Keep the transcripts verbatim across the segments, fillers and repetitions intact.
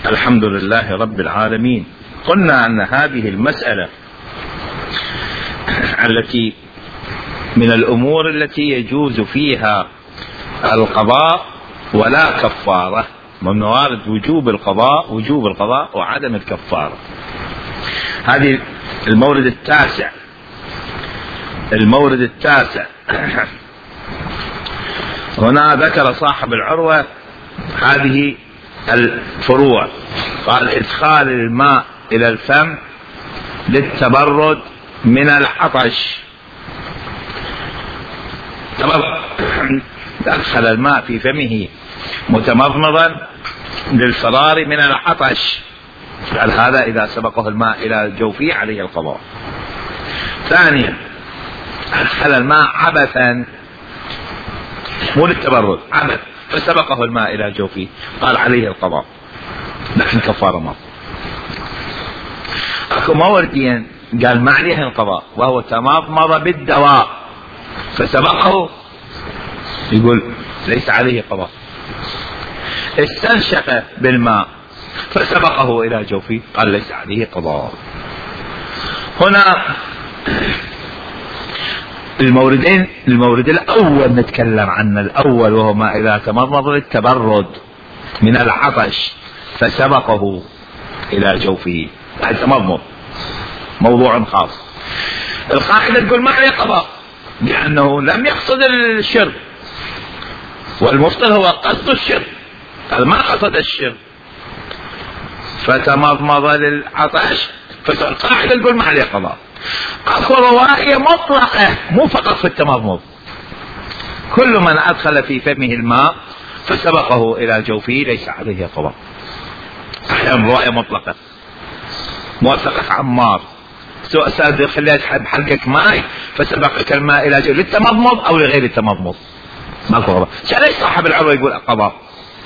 الحمد لله رب العالمين. قلنا أن هذه المسألة التي من الأمور التي يجوز فيها القضاء ولا كفارة، من موارد وجوب القضاء وجوب القضاء وعدم الكفارة. هذه المورد التاسع المورد التاسع هنا ذكر صاحب العروة هذه الفروع، قال: إدخال الماء إلى الفم للتبرد من العطش. أدخل الماء في فمه متمضمضا للفرار من العطش، قال هذا إذا سبقه الماء إلى جوفه عليه القضاء. ثانيا: أدخل الماء عبثا، مو للتبرد، عبث، فسبقه الماء إلى جوفه، قال عليه القضاء لكن كفارة ما. أكو موردين قال ما عليه القضاء، وهو تمضمض بالدواء فسبقه، يقول ليس عليه قضاء. استنشق بالماء فسبقه إلى جوفه، قال ليس عليه قضاء. هنا الموردين، المورد الأول نتكلم عنه، الأول وهو ما إذا تمضمض للتبرد من العطش فسبقه إلى جوفه، يعني تمضمض، موضوع خاص. القاعدة تقول ما عليه قضاء لأنه لم يقصد الشرب، والمفطر هو قصد الشرب، قال ما قصد الشرب فتمضمض للعطش، فالقاعدة تقول ما عليه قضاء. أكو رواية مطلقة مو فقط في التمضمض، كل من أدخل في فمه الماء فسبقه إلى جوفه ليس عليه قضاء. أحيانا رواية مطلقة موثقة عمار، سواء سادة خليت بحلقك ماء فسبقك الماء إلى جوفه للتمضمض أو لغير التمضمض، ماكو قضاء. ليش صاحب العروة يقول قضاء؟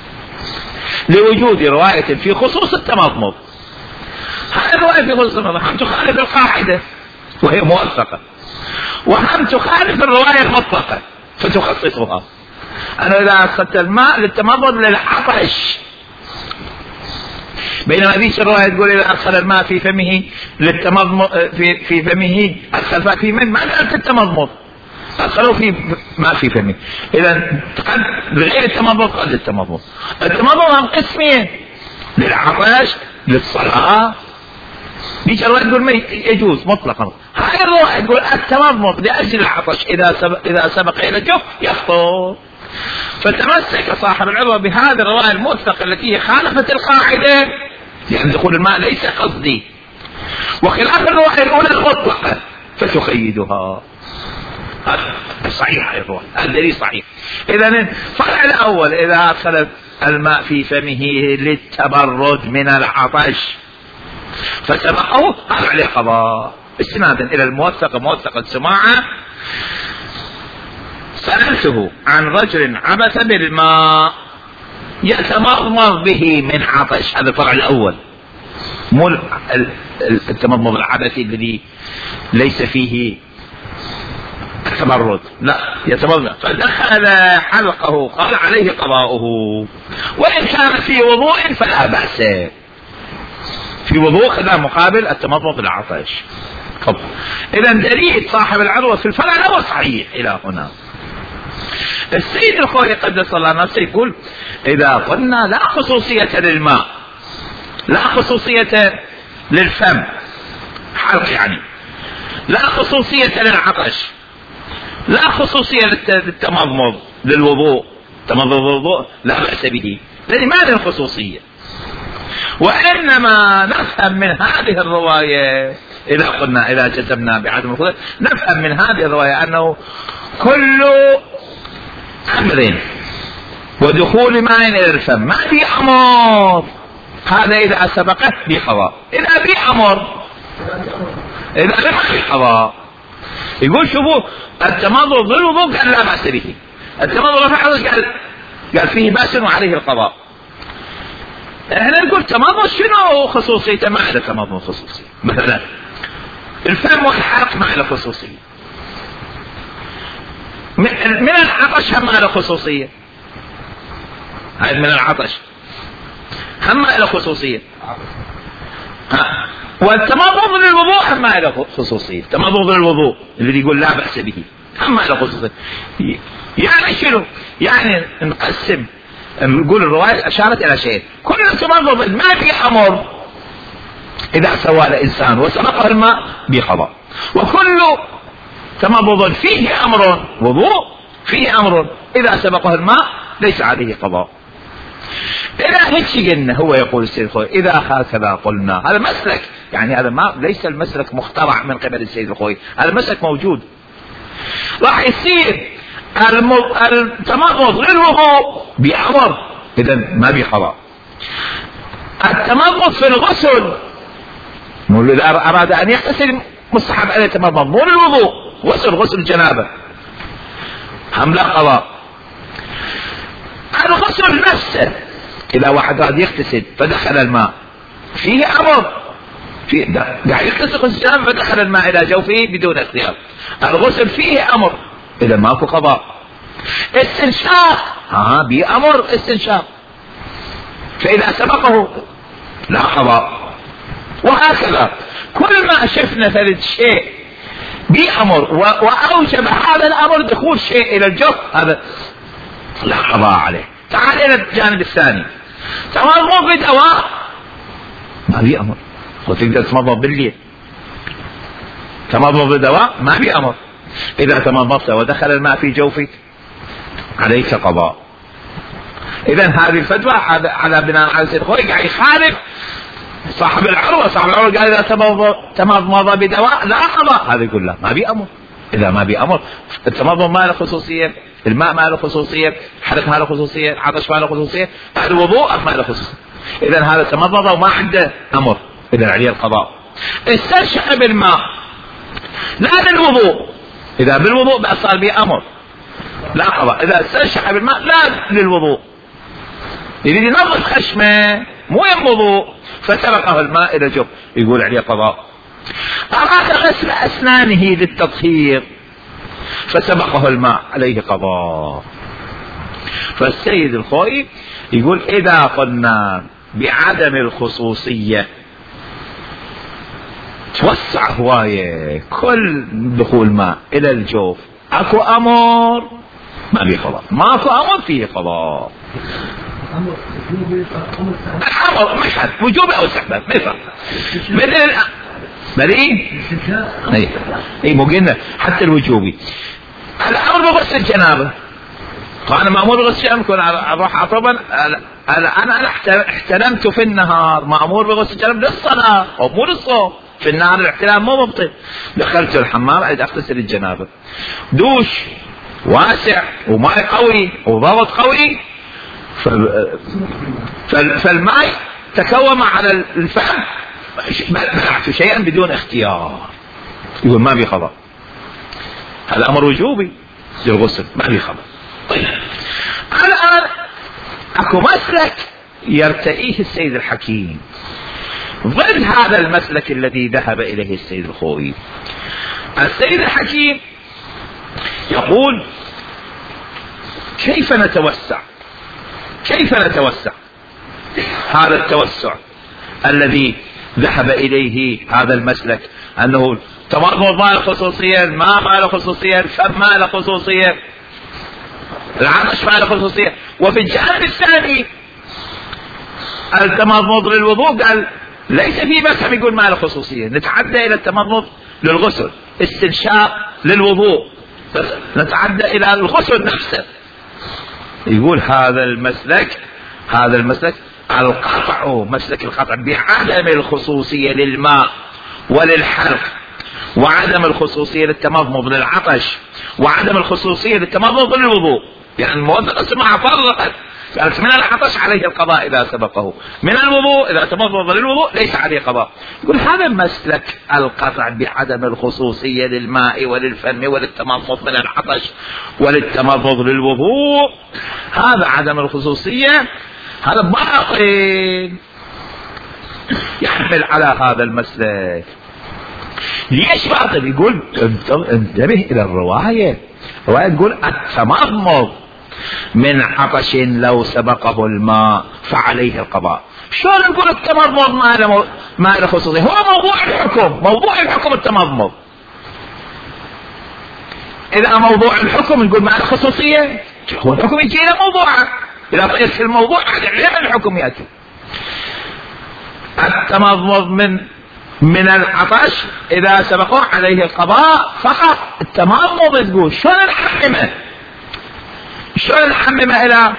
لوجود رواية في خصوص التمضمض. هذه الرواية في خصوص التمضمض هم تخالف القاعدة وهي موثقة، وهم تخالف الرواية المطلقة فتخصصها. أنا إذا أخذت الماء للتمضمض للعطش، بينما ذيك الرواية تقول إذا أدخل الماء في فمه للتمضمض في في فمه أدخل في من ما قالت التمضمض، أدخلوا في ما في فمه. إذا قد غير التمضمض قد التمضمض. التمضمض هم قسمين: للعطش، للصلاة. ذيك الرواية تقول ما يجوز مطلقا. هاي الرواية تقول التمضمض لأجل العطش إذا سبق إذا سبق إلى الجوف يفطر. فتمسك صاحب العروة بهذه الرواية الموثقة التي خالفت القاعدة، يعني دخول الماء ليس قصدي، وخلاف الرواية الأولى المطلقة فتخيدها. هذا صحيح، هذا الدليل صحيح. إذا الفرع الأول إذا أدخل الماء في فمه للتبرد من العطش فسبقه قال عليه قضاء، استنادا إلى الموثقة موثقة سماعة. سألته عن رجل عبث بالماء يتمضمض به من عطش، هذا الفرع الأول، مو التمضمض العبثي الذي ليس فيه التبرد، لا يتمضمض، فدخل حلقه قال عليه قضاؤه، وإن كان في وضوء فلا بأس. في وضوء هذا مقابل التمضمض العطش. إذا دليل صاحب العروة في الفرع الأول صحيح إلى هنا. السيد الخوئي قدس الله نفسه يقول: إذا قلنا لا خصوصية للماء، لا خصوصية للفم حلق، يعني لا خصوصية للعطش، لا خصوصية للتمضمض للوضوء، تمضمض الوضوء لا بأس به، لأن ما له خصوصية. وإنما نفهم من هذه الرواية، إذا قلنا إذا جزمنا بعدم الخصوصية، نفهم من هذه الرواية أنه كل أمر ودخول ماء إلى الفم ما في أمر، هذا إذا سبقه بقضاء. إذا في أمر، إذا ما في قضاء. يقول شوفوا التمضمض للوضوء قال لا بأس به، التمضمض للعطش قال قال فيه بأس وعليه القضاء. احنا نقول تمضمض شنو خصوصيته؟ ما له تمضمض خصوصي. مثلا الفم والحلق ما له خصوصية، من العطش هم له خصوصية، هذا من العطش هم له خصوصية. ها. والتمضمض للوضوء هم له خصوصية. التمضمض للوضوء اللي يقول لا بأس به هم له خصوصية. يعني شنو؟ يعني نقسم، نقول الرواية أشارت إلى شيء، كل التمضمض ما في أمر إذا سوى الإنسان وسبقه الماء بقضاء، وكل تمضمض فيه أمر وضوء فيه أمر إذا سبقه الماء ليس عليه قضاء. إذا هيك قلنا، هو يقول السيد الخوئي إذا هكذا قلنا، هذا مسلك، يعني هذا ما ليس المسلك مخترع من قبل السيد الخوئي، هذا المسلك موجود. راح يصير التمضمض للوضوء بأمر، إذا ما بقضاء. التمضمض في الغسل، إذا أراد أن يغتسل مستحب عليه التمضمض، مو للوضوء، غسل غسل الجنابة هم لا قضاء. الغسل نفسه، إذا واحد راد يغتسل فدخل الماء فيه أمر، في قاعد يغتسل غسل الجنابة فدخل الماء إلى جوفه بدون اختيار، الغسل فيه أمر، إذا ماكو قضاء. استنشاق ها بأمر استنشاق، فإذا سبقه لا قضاء. وهكذا كل ما شفنا ثالث شيء بأمر وأوجب هذا الأمر دخول شيء إلى الجوف، هذا لا قضاء عليه. تعال إلى الجانب الثاني، تمضمض بدواء ما بي أمر، وتقدر تمضمض بالليل، تمضمض بدواء ما بي أمر، إذا تمضمضت ودخل الماء في جوفك عليك قضاء. إذا هذه الفتوى على بناء على سيد الخوئي قاعد يخالف صاحب العروة. صاحب العروة قال إذا تمضمض بدواء لا قضاء، هذا يقول لا ما بي أمر. إذا ما بي أمر، التمضمض ما له خصوصية، الماء ما له خصوصية، الحلق ما له خصوصية، العطش ما له خصوصية، الوضوء ما له خصوصية، إذا هذا تمضمض وما عنده أمر، إذا عليه القضاء. استنشق بالماء لا بالوضوء، إذا بالوضوء بقى صار به أمر لا قضاء. إذا استنشق بالماء لا للوضوء، يريد ينظف خشمه مو يم وضوء فسبقه الماء إلى جوف يقول عليه قضاء. أراد غسل أسنانه للتطهير فسبقه الماء عليه قضاء. فالسيد الخوئي يقول إذا قلنا بعدم الخصوصية توسع هواية، كل دخول ماء إلى الجوف أكو أمر ما بيه قضاء، ماكو أمر فيه قضاء. الأمر مش حد وجوبي أو استحباب ما يفرق. مثل بل إيه إيه إيه مو قلنا حتى الوجوبي الأمر بغسل الجنابة، فأنا مأمور بغسل الجنابة كون أروح أطبا، أنا أنا احتلمت في النهار مأمور بغسل الجنابة للصلاة أو مو للصوم. في النهار الاحتلام مو مبطل، دخلت الحمام أريد أغتسل الجنابة، دوش واسع وماء قوي وضغط قوي، فالماء تكوم على الفم بلعت شيئا بدون اختيار، يقول ما بي قضاء، هذا أمر وجوبي للغسل ما بي قضاء. طيب الآن أكو مسلك يرتئيه السيد الحكيم ضد هذا المسلك الذي ذهب إليه السيد الخوئي. السيد الحكيم يقول كيف نتوسع، كيف نتوسع هذا التوسع الذي ذهب إليه هذا المسلك، أنه تمضمض ما له خصوصية، الماء ما له خصوصية، الفم ما له خصوصية، العطش ما له خصوصية، وفي الجانب الثاني التمضمض للوضوء قال ليس في بس يقول ما له خصوصية، نتعدى إلى التمضمض للغسل، استنشاق للوضوء، نتعدى إلى الغسل نفسه. يقول هذا المسلك هذا المسلك القطع مسلك القطع بعدم الخصوصية للماء وللحلق، وعدم الخصوصية للتمضمض للعطش، وعدم الخصوصية للتمضمض للوضوء. يعني الموضوع اسمها فرقت، قالت من العطش عليه القضاء إذا سبقه، من الوضوء إذا تمضمض للوضوء ليس عليه قضاء. يقول هذا المسلك القطع بعدم الخصوصية للماء وللفم وللتمضمض من العطش وللتمضمض للوضوء، هذا عدم الخصوصية هذا باطل يحمل على هذا المسلك. ليش باطل؟ يقول انتبه إلى الرواية، الرواية تقول التمضمض من عطش لو سبقه الماء فعليه القضاء. شلون نقول التمضمض ما له ما له خصوصية؟ هو موضوع الحكم، موضوع الحكم التمضمض. إذا موضوع الحكم نقول ما له خصوصية، هو الحكم يجي إلى موضوعه، إذا طيب في الموضوع غير الحكم يأتي. التمضمض من من العطش إذا سبقه عليه القضاء فقط. التمضمض تقول شلون نحممه؟ شلون نحممه إلى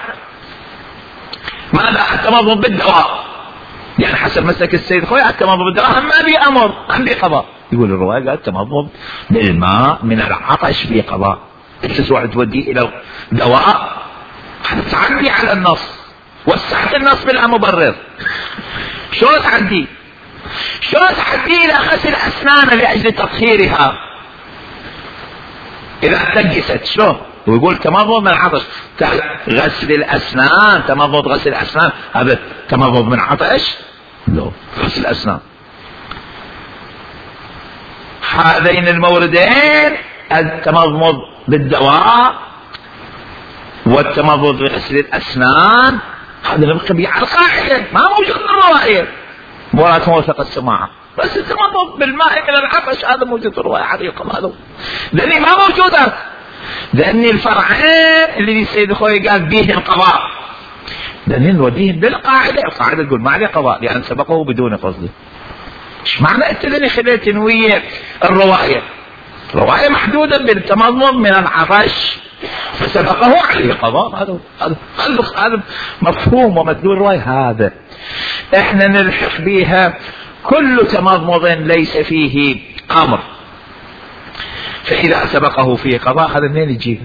ماذا؟ التمضمض بالدواء، يعني حسب مسلك السيد خوي التمضمض بالدواء ما بي أمر، ما بي قضاء. يقول الرواية قال التمضمض بالماء من العطش في قضاء. انت تروح توديه إلى دواء تعدي على النص، وسعت النص بلا مبرر. شلون تعدي؟ شلون تعدي إلى غسل أسنان لأجل تطهيرها إذا تنجست؟ شلون؟ ويقول تمضمض من عطش. غسل الأسنان، تمضمض غسل الأسنان، هذا تمضمض من عطش؟ لا، غسل الأسنان. هذين الموردين التمضمض بالدواء والتمضمض بغسل الأسنان هذا نبقى على القاعدة، ما موجود في الرواية مرات موثق السماعة. بس التمضمض بالماء إلى العطش هذا موجود في الرواية حقيقة، هذا لأني ما موجودة، لأن الفرعين اللي السيد خوي قال بيهم قضاء، لأن نوديهم بالقاعدة. القاعدة تقول ما عليه قضاء لأن سبقه بدون فضل. ايش معنى انت اللي خليت تنوية الرواية؟ الرواية محدودة بالتمضمض من العطش فسبقه عليه قضاء. هذا هذا هذا مفهوم ومدلول الرواية. هذا احنا نلحق بها كل تمضمض ليس فيه امر، فإذا سبقه فيه قضاء هذا منين يجيب؟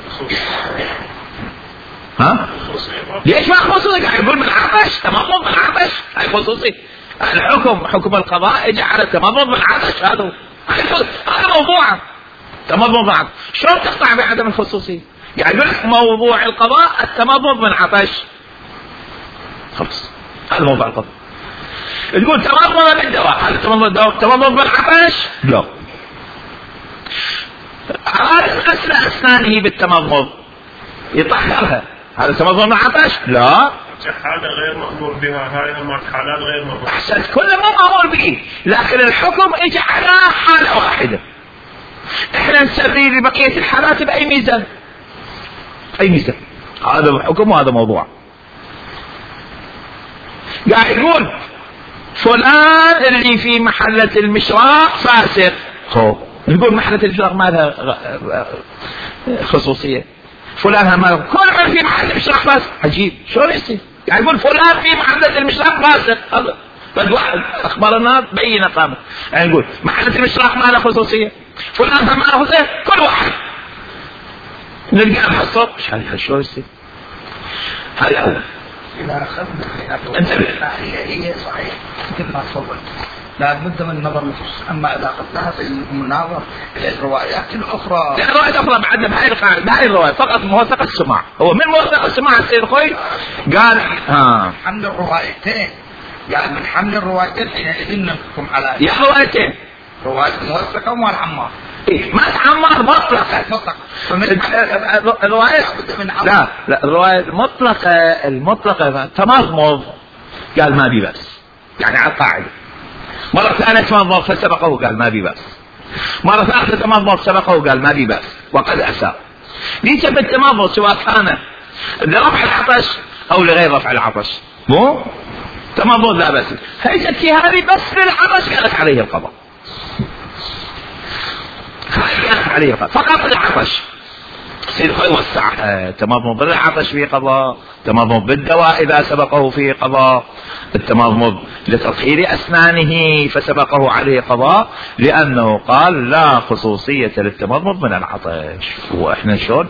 ها؟ ليش ما خصوصي؟ قاعد يقول من عطش، تمضمض من عطش، هاي خصوصي. الحكم حكم القضاء اجى على التمضمض من عطش، هذا هذا موضوعه تمضمض من عطش. شلون تقطع بعدم الخصوصية؟ قاعد يقول لك موضوع القضاء التمضمض من عطش، خلص هذا موضوع القضاء. تقول تمضمض بالدواء، هذا تمضمض تمضمض من عطش؟ لا. أراد غسل أسنانه بالتمضمض يطهرها، هذا تمضمض من عطش؟ لا. حالة غير مأمور بها، هاي حالات غير مأمور. أحسنت، كله ما مأمور به، لكن الحكم اجى على حالة واحدة. احنا نسري لبقية الحالات بأي ميزان؟ أي ميزان؟ هذا الحكم وهذا موضوع. قاعد يقول فلان اللي في محلة المشراق فاسق، هو نقول محلة المشراق ما لها خصوصية. فلان ما كل من في محلة المشراق فاسق، عجيب شلون يصير؟ يعني يقول فلان في محلة المشراق فاسق، هذا بس واحد أخبار الناس بينة قامت. يعني نقول محلة المشراق ما لها خصوصية، فلان ما له خصوصية، كل واحد نلقى بحصر شلون يصير؟ هذا هو. إذا أخذنا انتبه هي صحيح مثل ما تفضلت، لا بد من النظر نفس. أما إذا أخذناها في المناظر الروايات الأخرى، الروايات الأخرى بعدنا بهاي القاعدة، بهاي الرواية فقط موثق السماع. هو من موثق السماع السيد خوي قال ها حمل الروايتين، يعني من حمل الروايتين حينئذ نحكم على يا روايتين، رواية موثقة ومال عمار. إيه ما عمار مطلقة مطلق الرواية لا لا الرواية المطلقة المطلقة تمضمض قال ما بي بس، يعني على القاعدة. مرة ثانية تمضمض فسبقه قال ما بي بس، مرة ثالثة تمضمض سبقه قال ما بي بس وقد أساء. ليس بالتمضمض سواء كان لرفع العطش أو لغير رفع العطش، مو تمضمض لا بس. هيجت في هذه بس للعطش قالت عليه القضاء، عليه فقط العطش. سيد خوي وسع تمضمض بالعطش في قضاء، تمضمض بالدواء إذا سبقه في قضاء، التمضمض لتطهير أسنانه فسبقه عليه قضاء، لأنه قال لا خصوصية للتمضمض من العطش. وإحنا شلون؟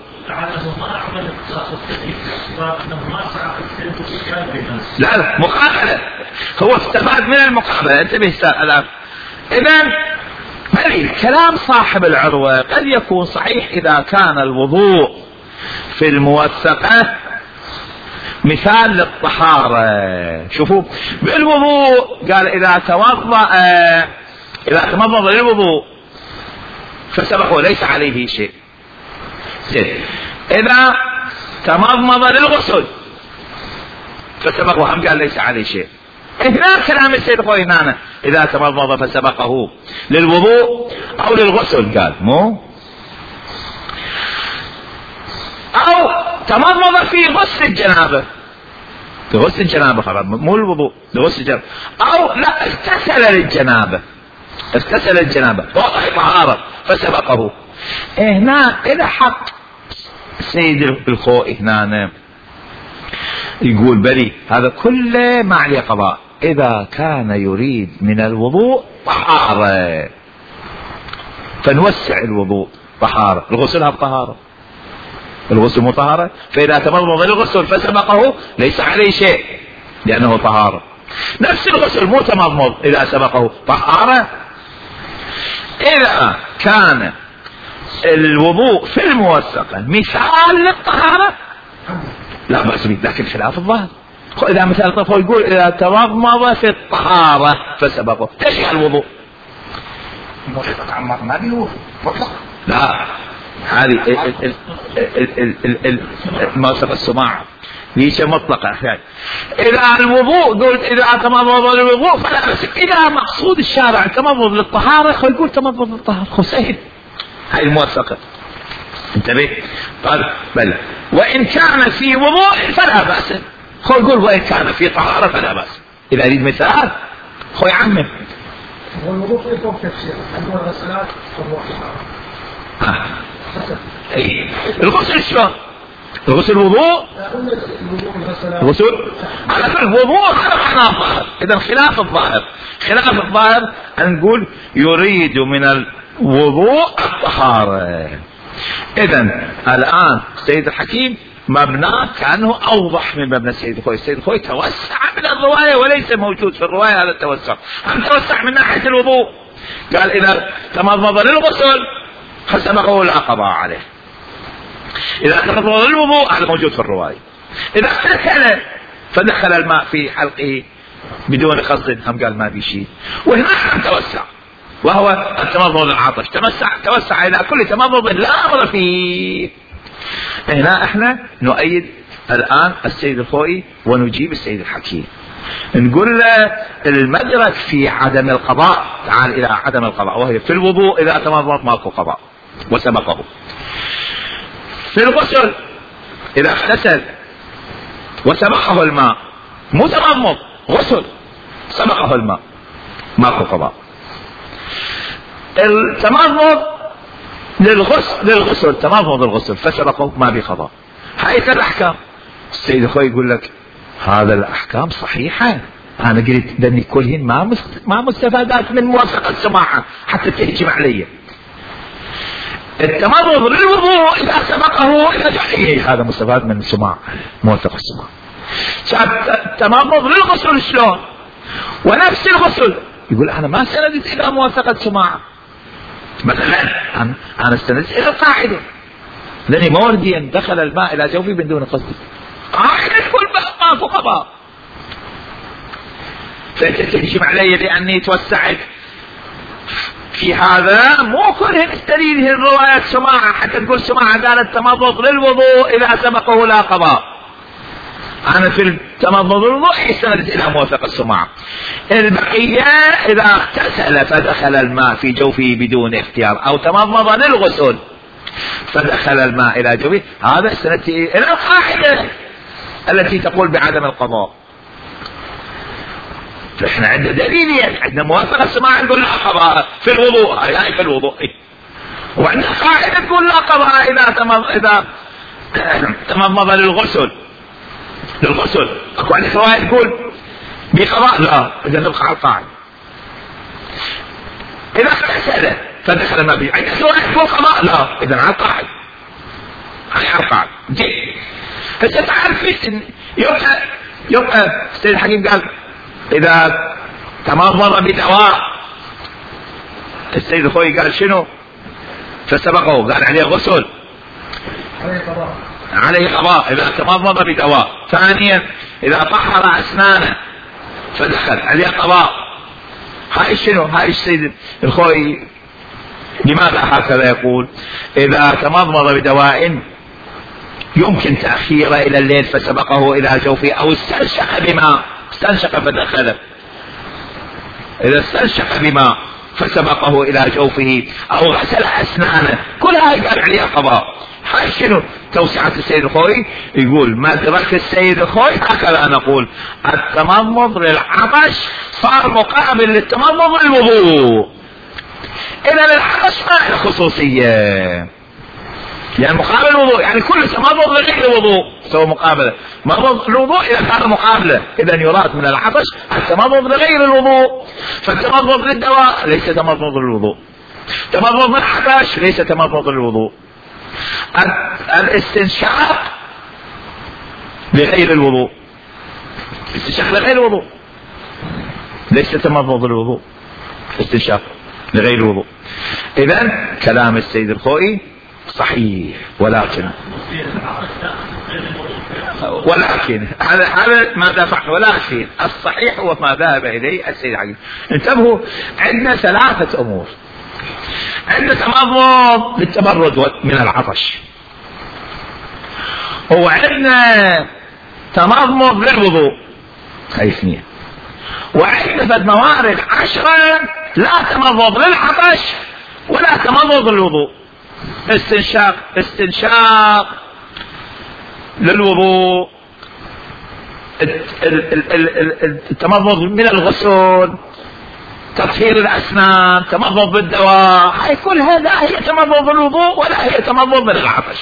لا لا مقابلة، هو استفاد من المقابلة. انتبه الآن. إذن كلام صاحب العروة قد يكون صحيح إذا كان الوضوء في الموثقة مثال للطهارة. شوفوا بالوضوء قال إذا توضأ إذا تمضمض للوضوء فسبقه ليس عليه شيء. إذا تمضمض للغسل فسبقه، هم قال ليس عليه شيء. هنا كلام السيد الخوئي هنا إذا تمضمض فسبقه للوضوء أو للغسل، قال مو أو تمضمض في غسل الجنابة، في غسل الجنابة خلاص مو الوضوء، لغسل الجنابة، أو لا اغتسل للجنابة، اغتسل الجنابة وضع طهارة فسبقه. هنا إذا حق السيد الخوئي هنا يقول بلي هذا كله ما عليه قضاء إذا كان يريد من الوضوء طهارة، فنوسع الوضوء طهارة، الغسل هذا طهارة، الغسل مو طهارة، فإذا تمضمض للغسل فسبقه ليس عليه شيء لأنه طهارة. نفس الغسل مو تمضمض إذا سبقه طهارة. إذا كان الوضوء في الموثقة مثال للطهارة لا بأس به، لكن خلاف الظاهر. إذا مثال طفل يقول إذا تمضمض في الطهارة فسبقه تشغل الوضوء موثقة عمار ما بيوه مطلق، لا هذه موثقة السماع ليش مطلقة. إذا الوضوء قلت إذا تمضمض للوضوء فلا بأس، إذا مقصود الشارع تمضمض للطهارة خو يقول تمضمض للطهارة خو سهل، هاي الموثقة انتبه. قال بل وإن كان في وضوء فلا بأس، خو يقول وإن كان في طهارة فلا بأس. إذا يريد مثال خو يعمم. والوضوء في فوق تفسير عندنا الغسلات آه. اي الغسل شلون؟ الغسل وضوء، الغسل على كل وضوء خلاف الظاهر. اذا خلاف الظاهر، خلاف الظاهر ان نقول يريد من الوضوء الطهارة. اذا الان السيد الحكيم مبناه كانه اوضح من مبنى السيد الخوئي. السيد الخوئي توسع من الرواية وليس موجود في الرواية هذا التوسع، هم توسع من ناحية الوضوء، قال اذا تمضمض للغسل فسبقه لا قضاء عليه، إذا تمضمض للوضوء هذا موجود في الرواية، إذا اغتسل فدخل الماء في حلقه بدون قصد هم قال ما في شيء. وهنا هم توسع وهو التمضمض العطش، توسع توسع إلى كل تمضمض لا أمر فيه. هنا احنا نؤيد الآن السيد الخوئي ونجيب السيد الحكيم، نقول له المدرك في عدم القضاء، تعال إلى عدم القضاء وهي في الوضوء إذا تمضمض ماكو قضاء وسبقه، في الغسل إذا اغتسل وسبقه الماء مو تمضمض غسل سبقه الماء ماكو قضاء. التمضمض للغسل للغسل تمضمض الغسل فسبقه ما بقضاء. هاي الأحكام السيد الخوئي يقول لك هذا الأحكام صحيحة، أنا قلت لأني كلهن ما ما مستفادات من موافقة السماعة حتى تهجم علي. التمضمض للوضوء إذا سبقه إلى جحيه هذا مستفاد من السماع، موافقة السماع. التمضمض للغسل شلون؟ ونفس الغسل يقول أنا ما استندت إلى موافقة السماع، مثلا أنا أنا استندت إلى القاعدة لأني مورديا دخل الماء إلى جوفي من دون قصد، قاعدة كل ما فوق قضاء، فأنت تهجم علي لأني توسعت في هذا. مو كلهن استدليل الروايات سماعة حتى تقول سماعة قالت تمضمض للوضوء إذا سبقه لا قضاء، أنا في التمضمض للوضوء استندت إلى موافقة السماعة. البقية إذا اغتسل فدخل الماء في جوفه بدون اختيار أو تمضمض للغسل فدخل الماء إلى جوفه هذا استندت إلى القاعدة التي تقول بعدم القضاء. فإحنا عندنا دليلين، عندنا موافقة السماع نقول لا قضاء في الوضوء، هاي في الوضوء، وعندنا قاعدة تقول لا قضاء إذا تمض إذا تمضمض للغسل للغسل. أكو عندك رواية تقول بقضاء لا، إذا نبقى على القاعدة. إذا اغتسل فدخل الماء به عندك رواية تقول قضاء لا، إذا على القاعدة، هاي على القاعدة. جيد هسه تعرف يبقى يبقى السيد الحكيم قال إذا تمضمض بدواء، السيد الخوئي قال شنو؟ فسبقه قال عليه غسل عليه قضاء عليه قضاء إذا تمضمض بدواء. ثانيا إذا طهر أسنانه فدخل عليه قضاء. هاي شنو؟ هاي السيد الخوئي لماذا هكذا يقول؟ إذا تمضمض بدواء يمكن تأخيره إلى الليل فسبقه إلى جوفه، أو استنشق بماء، استنشق فدخله، إذا استنشق بماء فسبقه إلى جوفه، أو غسل أسنانه، كل هاي قال عليها قضاء. هاي شنو توسعة السيد الخوئي؟ يقول مدرك السيد الخوئي هكذا نقول: التمضمض للعطش صار مقابل للتمضمض للوضوء. إذا للعطش ما له خصوصية، يعني مقابل الوضوء، يعني كل تمضمض لغير الوضوء سوى مقابلة. مضمض الوضوء إذا كان مقابلة، إذا يراد من العطش التمضمض لغير الوضوء. فالتمضمض للدواء ليس تمضمض للوضوء، تمضمض للعطش ليس تمضمض للوضوء. الاستنشاق لغير الوضوء، استنشاق لغير الوضوء ليس تمضمض للوضوء، استنشاق لغير الوضوء. إذن كلام السيد الخوئي صحيح، ولكن ولكن هذا هذا ما دفع، ولكن الصحيح هو ما ذهب إليه السيد عقيل. انتبهوا، عندنا ثلاثة أمور: عندنا تمضمض للتبرد من العطش، وعندنا تمضمض للوضوء، هاي اثنين، وعندنا فد موارد عشرة لا تمضمض للعطش ولا تمضمض للوضوء. استنشاق استنشاق للوضوء، التمضمض من الغسل، تطهير الأسنان، تمضمض بالدواء، هاي كلها لا هي تمضمض للوضوء ولا هي تمضمض للعطش.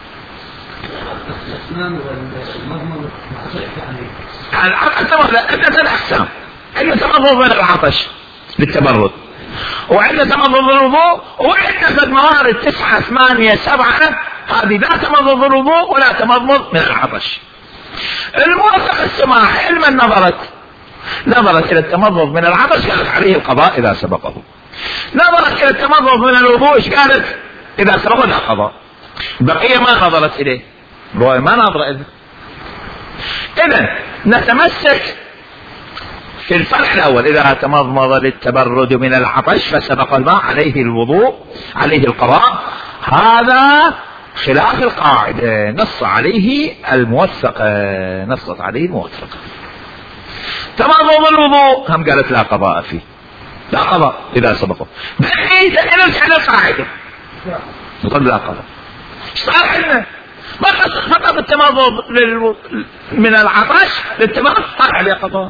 التمضمض عدة أقسام: عندنا تمضمض من العطش للتبرد، وعندنا تمضمض للوضوء، وعندنا موارد تسعة ثمانية سبعة هذه لا تمضمض للوضوء ولا تمضمض من العطش. الموافق السماح علما نظرت نظرت إلى التمضمض من العطش قالت عليه القضاء إذا سبقه، نظرت إلى التمضمض من الوضوء إيش قالت؟ إذا سبقه لا قضاء. بقية ما نظرت إليه، رواية ما نظر إليه. إذن نتمسك في الفرع الأول: إذا تمضمض للتبرد من العطش فسبق الماء عليه الوضوء عليه القضاء. هذا خلاف القاعدة، نص عليه الموثقة، نصت عليه الموثقة. تمضمض الوضوء هم قالت لا قضاء فيه، لا قضاء إذا سبقه. بقيت نرجع للقاعدة نقول لا قضاء. صار عندنا فقط التمضمض للو... من العطش للتمضمض صار عليه قضاء.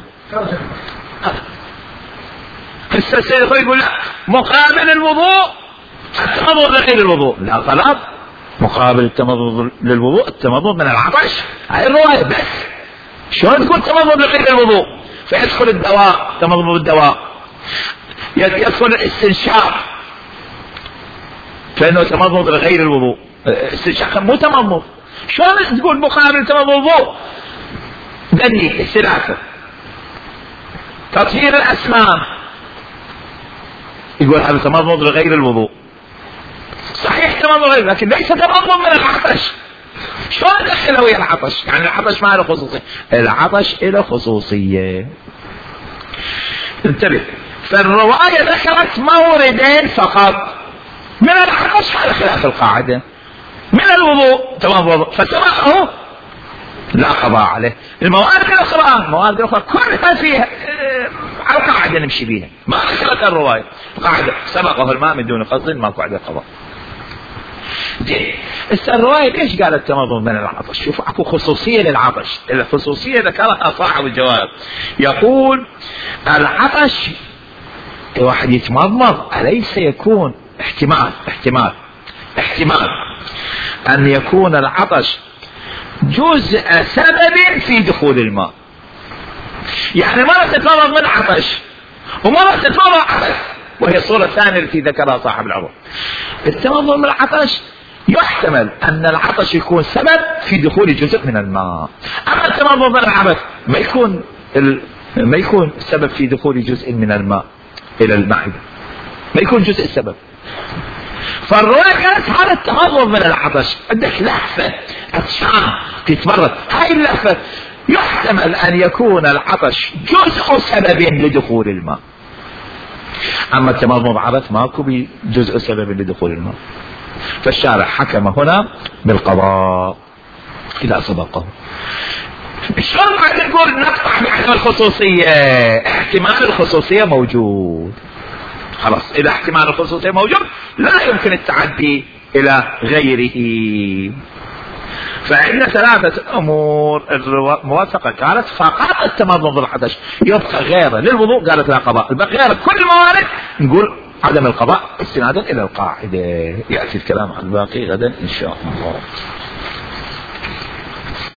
هسه السيد الخوئي يقول لا، مقابل الوضوء التمضمض لغير الوضوء، لا غلط، مقابل التمضمض للوضوء التمضمض من العطش. هاي الرواية بس. شلون تكون تمضمض لغير الوضوء؟ فيدخل الدواء، تمضمض الدواء، يدخل الاستنشاق فإنه تمضمض لغير الوضوء، استنشاق مو تمضمض. شلون تقول مقابل تمضمض الوضوء؟ دليل الثلاثة. تطهير الأسنان يقول هذا تمضمض لغير الوضوء، صحيح تمضمض غير، لكن ليس تمضمض من العطش. شلون ندخله ويا العطش؟ يعني العطش ما له خصوصية، العطش له خصوصية. انتبه، فالرواية ذكرت موردين فقط من العطش، هذا خلاف القاعدة. من الوضوء تمضمض فسبقه لا قضاء عليه. الموارد الأخرى الموارد الأخرى كلها فيها على القاعدة نمشي بيها، ما ذكرت الرواية القاعدة سبقه الماء من دون قصد ما قاعدة قضاء. الرواية ليش قالت تمضمض من العطش؟ شوف اكو خصوصية للعطش، الخصوصية ذكرها صاحب الجواب، يقول العطش واحد يتمضمض أليس يكون احتمال احتمال احتمال أن يكون العطش جزء سبب في دخول الماء. يعني مرة تتمضمض من عطش ومرة تتمضمض عطش، وهي الصورة الثانية التي ذكرها صاحب العروض. التمضمض من العطش يحتمل أن العطش يكون سبب في دخول جزء من الماء، أما التمضمض من العبث ما يكون ال... ما يكون سبب في دخول جزء من الماء إلى المعدة، ما يكون جزء السبب. فالرواية كانت هذا التمضمض من العطش، عندك لهفة عطشان تتمرد، هاي اللهفة يحتمل أن يكون العطش جزء سبب لدخول الماء، أما التمضمض عبث ماكو بجزء سبب لدخول الماء. فالشارع حكم هنا بالقضاء. إذا سبقه. شلون بعد نقول نقطع بعدم الخصوصية؟ احتمال الخصوصية موجود، خلاص إذا احتمال الخصوصية موجود لا يمكن التعدي إلى غيره. فعندنا ثلاثة أمور الموافقة قالت فقط التمضمض العطش، يبقى غيره للوضوء قالت لا قضاء، الباقي غير كل الموارد نقول عدم القضاء استنادا إلى القاعدة. يأتي الكلام عن الباقي غدا إن شاء الله.